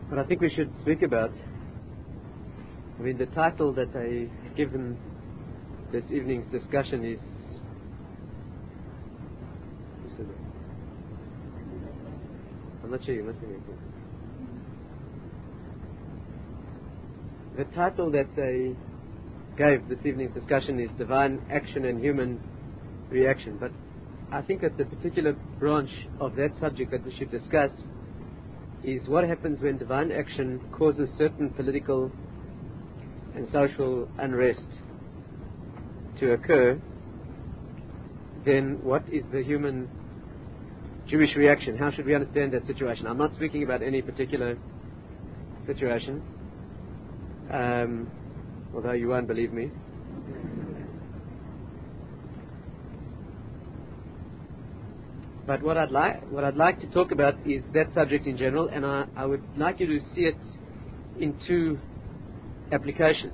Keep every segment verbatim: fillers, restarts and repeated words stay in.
What I think we should speak about, I mean, the title that I've given this evening's discussion is, I'm not sure you're listening to me. The title that they gave this evening's discussion is Divine Action and Human Reaction. But I think that the particular branch of that subject that we should discuss is what happens when divine action causes certain political and social unrest to occur. Then what is the human Jewish reaction? How should we understand that situation? I'm not speaking about any particular situation, um, although you won't believe me. But what I'd like, what I'd like to talk about is that subject in general, and I, I would like you to see it in two applications.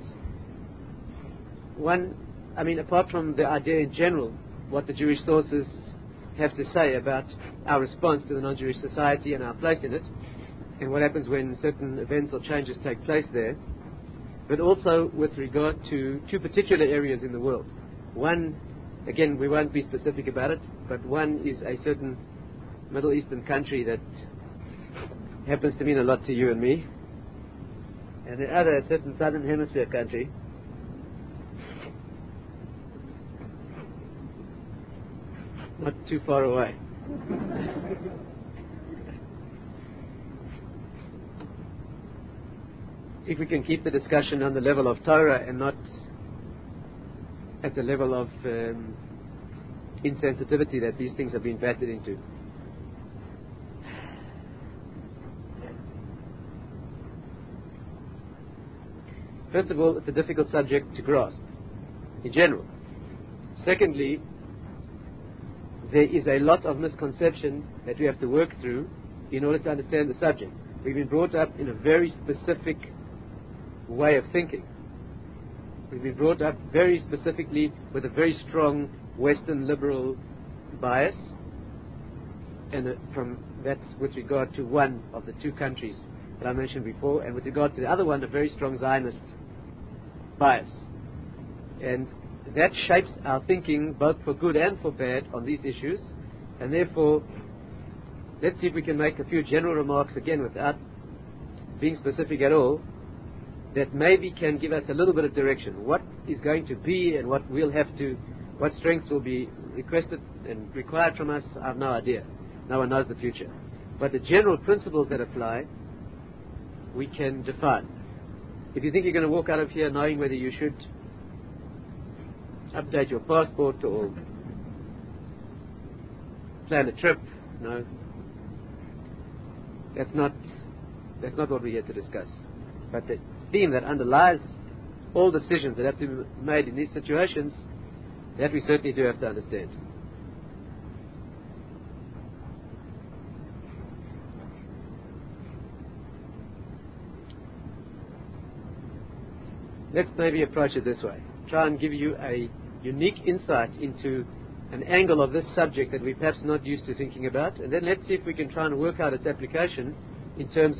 One, I mean, apart from the idea in general, what the Jewish sources have to say about our response to the non-Jewish society and our place in it, and what happens when certain events or changes take place there, but also with regard to two particular areas in the world. One, again, we won't be specific about it, but one is a certain Middle Eastern country that happens to mean a lot to you and me, and the other, a certain Southern Hemisphere country not too far away. If we can keep the discussion on the level of Torah and not at the level of um, insensitivity that these things have been battered into. First of all, it's a difficult subject to grasp in general. Secondly, there is a lot of misconception that we have to work through in order to understand the subject. We've been brought up in a very specific way of thinking. We've been brought up very specifically with a very strong Western liberal bias, and uh, from that's with regard to one of the two countries that I mentioned before, and with regard to the other one, a very strong Zionist bias. And that shapes our thinking both for good and for bad on these issues, and therefore let's see if we can make a few general remarks again without being specific at all, that maybe can give us a little bit of direction. What is going to be and what we'll have to, what strengths will be requested and required from us, I have no idea. No one knows the future. But the general principles that apply, we can define. If you think you're going to walk out of here knowing whether you should update your passport or plan a trip, no, that's not, that's not what we're here to discuss. But the theme that underlies all decisions that have to be made in these situations, that we certainly do have to understand. Let's maybe approach it this way. Try and give you a unique insight into an angle of this subject that we're perhaps not used to thinking about, and then let's see if we can try and work out its application in terms